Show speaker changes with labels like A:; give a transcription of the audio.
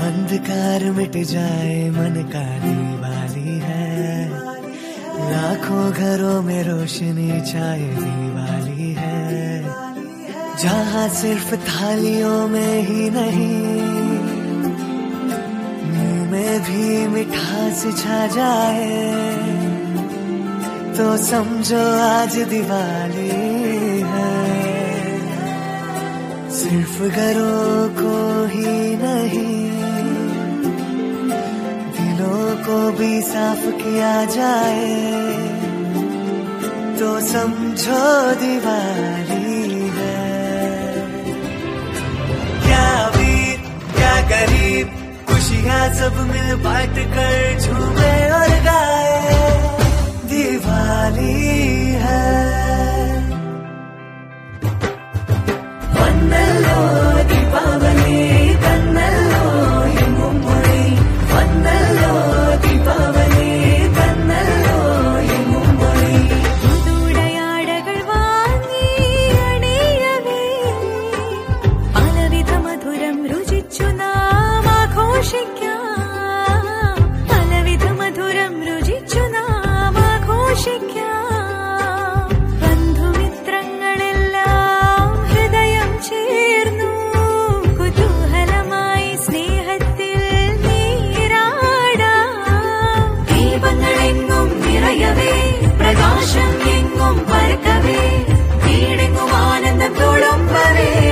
A: अंधकार मिट जाए मन का दीवाली है, लाखों घरों में रोशनी छाए दीवाली है, जहाँ सिर्फ थालियों में ही नहीं मुंह में भी मिठास छा जाए, तो समझो आज दिवाली है। सिर्फ घरों को ही नहीं दिलों को भी साफ किया जाए, तो समझो दिवाली है। क्या अमीर क्या गरीब खुशियाँ सब मिल बांट कर झूमे और गाए, दिवाली है। वंदलो दीपावली कन्नलो मुंबई, वंदलो दीपावली कन्नलो मुंबई।
B: പുതുടയാടകൾ വാങ്ങി അണിയവേ പലവിധ മധുരം രുചിച്ചു നാം ആഘോഷിക്കാം, പലവിധ മധുരം രുചിച്ചു നാം ആഘോഷിക്കാം. ബന്ധുമിത്രങ്ങളെല്ലാം ഹൃദയം ചേർന്നു കുതൂഹലമായി സ്നേഹത്തിൽ നീരാടാം. ദീപങ്ങളെങ്ങും നിറയവേ പ്രകാശം എങ്ങും പരക്കവേ, വീടെങ്ങും ആനന്ദം തുളുമ്പവേ.